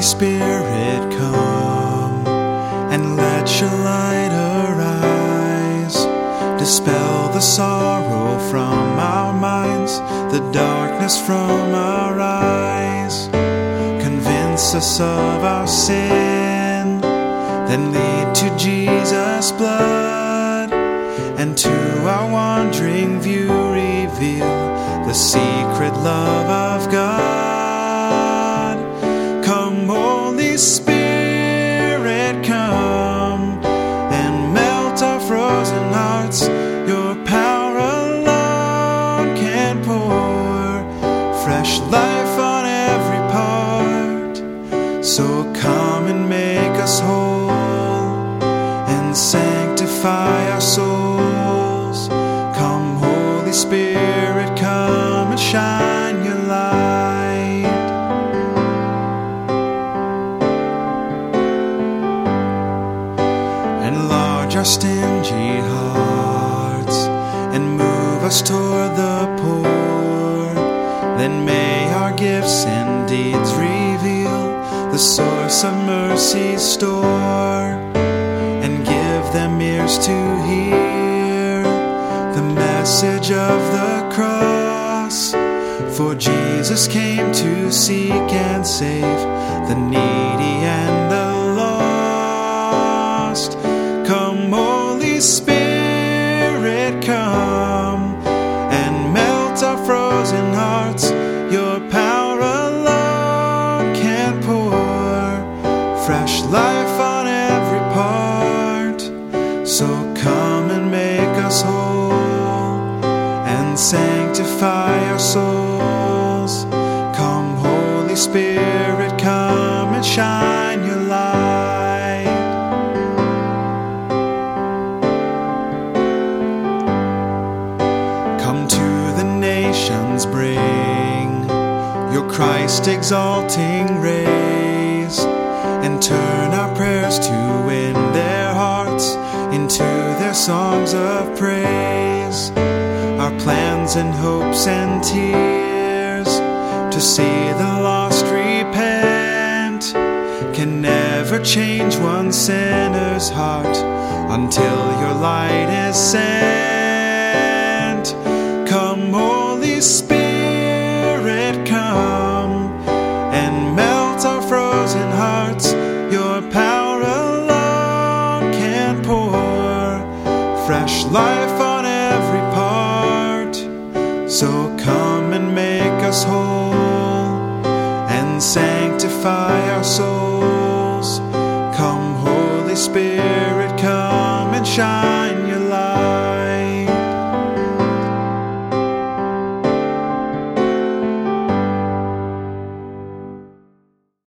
Spirit, come and let your light arise. Dispel the sorrow from our minds, the darkness from our eyes. Convince us of our sin, then lead to Jesus' blood, and to our wandering view reveal the secret love of God. Come, Holy Spirit, come and melt our frozen hearts. Your power alone can pour fresh life on every part. So come and make us whole and sanctify our souls. Come, Holy Spirit, come and shine your light. Enlarge our stingy hearts and move us toward the poor. Then may our gifts and deeds reveal the source of mercy's store, and give them ears to hear the message of the cross. For Jesus came to seek and save the needy and the lost. Come, Holy Spirit, come and melt our frozen hearts. Your power alone can pour fresh life on every part. So come and make us whole and sanctify our souls. Come, Holy Spirit, come and shine your light. Come to the nations, bring your Christ-exalting rays, and turn our prayers to win their hearts into their songs of praise. Our plans and hopes and tears to see the lost repent can never change one sinner's heart until your light is sent. Come, Holy Spirit, come and melt our frozen hearts. Your power alone can pour fresh life on every part. So come and make us whole and sanctify our souls. Come, Holy Spirit,